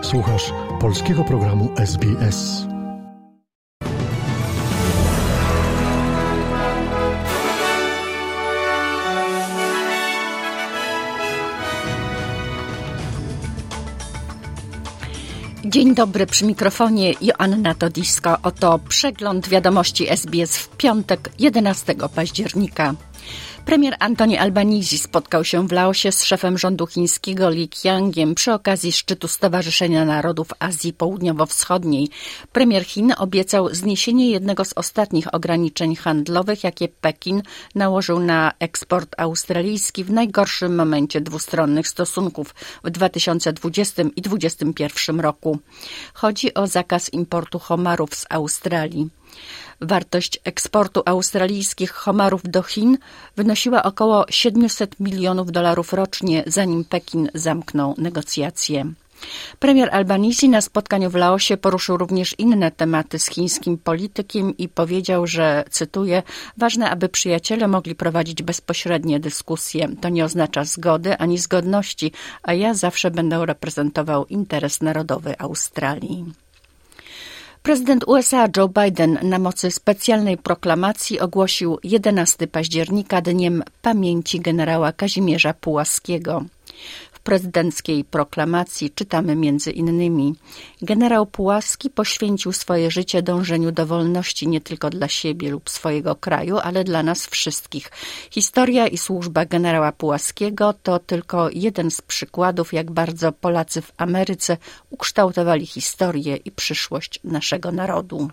Słuchasz polskiego programu SBS. Dzień dobry, przy mikrofonie Joanna Todisko. Oto przegląd wiadomości SBS w piątek, 11 października. Premier Anthony Albanese spotkał się w Laosie z szefem rządu chińskiego Li Qiangiem przy okazji szczytu Stowarzyszenia Narodów Azji Południowo-Wschodniej. Premier Chin obiecał zniesienie jednego z ostatnich ograniczeń handlowych, jakie Pekin nałożył na eksport australijski w najgorszym momencie dwustronnych stosunków w 2020 i 2021 roku. Chodzi o zakaz importu homarów z Australii. Wartość eksportu australijskich homarów do Chin wynosiła około $700 milionów rocznie, zanim Pekin zamknął negocjacje. Premier Albanese na spotkaniu w Laosie poruszył również inne tematy z chińskim politykiem i powiedział, że, cytuję, ważne, aby przyjaciele mogli prowadzić bezpośrednie dyskusje. To nie oznacza zgody ani zgodności, a ja zawsze będę reprezentował interes narodowy Australii. Prezydent USA Joe Biden na mocy specjalnej proklamacji ogłosił 11 października Dniem Pamięci generała Kazimierza Pułaskiego. W prezydenckiej proklamacji czytamy między innymi: generał Pułaski poświęcił swoje życie dążeniu do wolności nie tylko dla siebie lub swojego kraju, ale dla nas wszystkich. Historia i służba generała Pułaskiego to tylko jeden z przykładów, jak bardzo Polacy w Ameryce ukształtowali historię i przyszłość naszego narodu.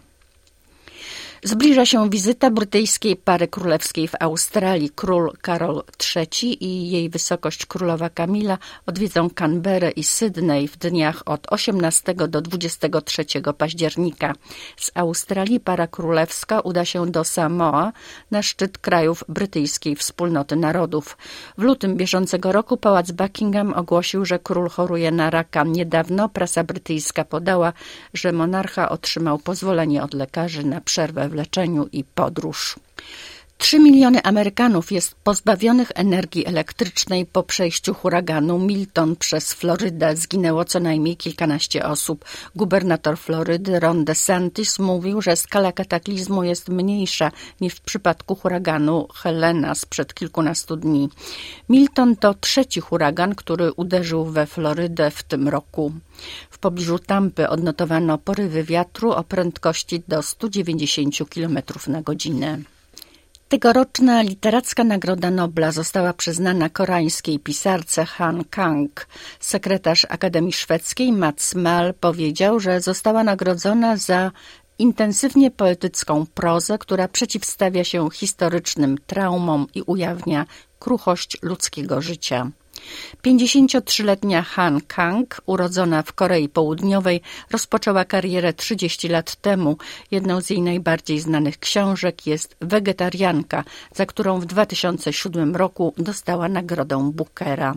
Zbliża się wizyta brytyjskiej pary królewskiej w Australii. Król Karol III i jej wysokość królowa Kamila odwiedzą Canberrę i Sydney w dniach od 18 do 23 października. Z Australii para królewska uda się do Samoa na szczyt krajów brytyjskiej Wspólnoty Narodów. W lutym bieżącego roku pałac Buckingham ogłosił, że król choruje na raka. Niedawno prasa brytyjska podała, że monarcha otrzymał pozwolenie od lekarzy na przerwę w leczeniu i podróż. 3 miliony Amerykanów jest pozbawionych energii elektrycznej po przejściu huraganu Milton przez Florydę. Zginęło co najmniej kilkanaście osób. Gubernator Florydy Ron DeSantis mówił, że skala kataklizmu jest mniejsza niż w przypadku huraganu Helena sprzed kilkunastu dni. Milton to trzeci huragan, który uderzył we Florydę w tym roku. W pobliżu Tampy odnotowano porywy wiatru o prędkości do 190 km na godzinę. Tegoroczna literacka Nagroda Nobla została przyznana koreańskiej pisarce Han Kang. Sekretarz Akademii Szwedzkiej Mats Mal powiedział, że została nagrodzona za intensywnie poetycką prozę, która przeciwstawia się historycznym traumom i ujawnia kruchość ludzkiego życia. 53-letnia Han Kang, urodzona w Korei Południowej, rozpoczęła karierę 30 lat temu. Jedną z jej najbardziej znanych książek jest Wegetarianka, za którą w 2007 roku dostała nagrodę Bookera.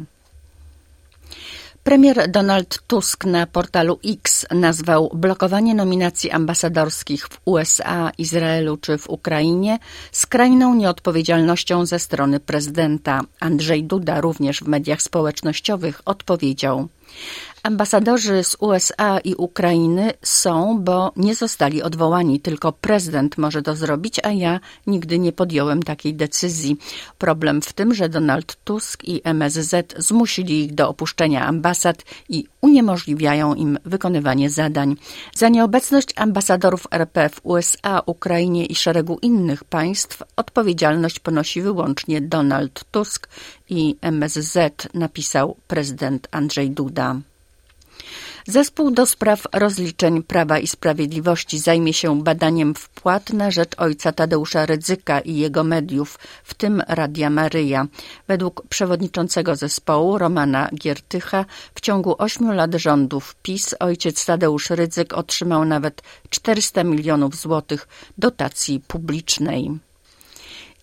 Premier Donald Tusk na portalu X nazwał blokowanie nominacji ambasadorskich w USA, Izraelu czy w Ukrainie skrajną nieodpowiedzialnością ze strony prezydenta. Andrzej Duda również w mediach społecznościowych odpowiedział: ambasadorzy z USA i Ukrainy są, bo nie zostali odwołani. Tylko prezydent może to zrobić, a ja nigdy nie podjąłem takiej decyzji. Problem w tym, że Donald Tusk i MSZ zmusili ich do opuszczenia ambasad i uniemożliwiają im wykonywanie zadań. Za nieobecność ambasadorów RP w USA, Ukrainie i szeregu innych państw odpowiedzialność ponosi wyłącznie Donald Tusk i MSZ, napisał prezydent Andrzej Duda. Zespół do spraw rozliczeń Prawa i Sprawiedliwości zajmie się badaniem wpłat na rzecz ojca Tadeusza Rydzyka i jego mediów, w tym Radia Maryja. Według przewodniczącego zespołu Romana Giertycha w ciągu 8 lat rządów PiS ojciec Tadeusz Rydzyk otrzymał nawet 400 milionów złotych dotacji publicznej.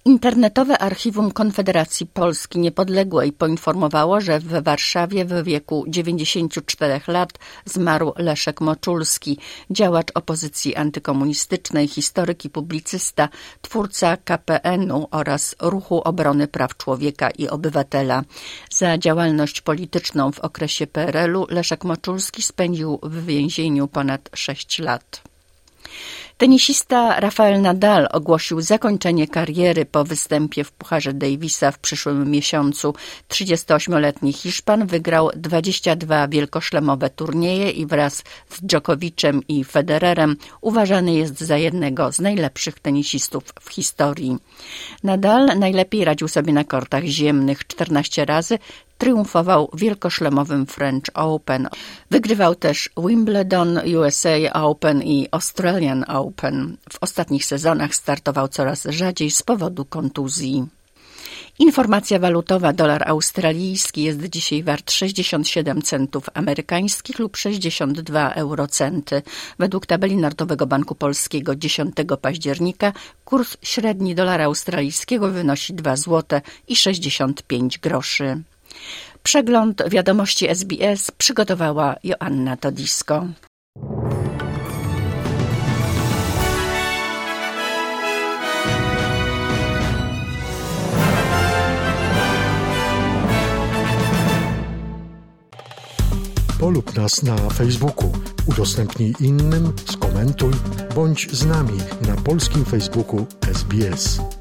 Internetowe Archiwum Konfederacji Polski Niepodległej poinformowało, że w Warszawie w wieku 94 lat zmarł Leszek Moczulski, działacz opozycji antykomunistycznej, historyk i publicysta, twórca KPN-u oraz Ruchu Obrony Praw Człowieka i Obywatela. Za działalność polityczną w okresie PRL-u Leszek Moczulski spędził w więzieniu ponad 6 lat. Tenisista Rafael Nadal ogłosił zakończenie kariery po występie w Pucharze Davisa w przyszłym miesiącu. 38-letni Hiszpan wygrał 22 wielkoszlemowe turnieje i wraz z Djokovicem i Federerem uważany jest za jednego z najlepszych tenisistów w historii. Nadal najlepiej radził sobie na kortach ziemnych 14 razy, triumfował w wielkoszlemowym French Open. Wygrywał też Wimbledon, USA Open i Australian Open. W ostatnich sezonach startował coraz rzadziej z powodu kontuzji. Informacja walutowa: dolar australijski jest dzisiaj wart 67 centów amerykańskich lub 62 eurocenty. Według tabeli Narodowego Banku Polskiego 10 października kurs średni dolara australijskiego wynosi 2 zł i 65 groszy. Przegląd wiadomości SBS przygotowała Joanna Todisko. Polub nas na Facebooku, udostępnij innym, skomentuj, bądź z nami na polskim Facebooku SBS.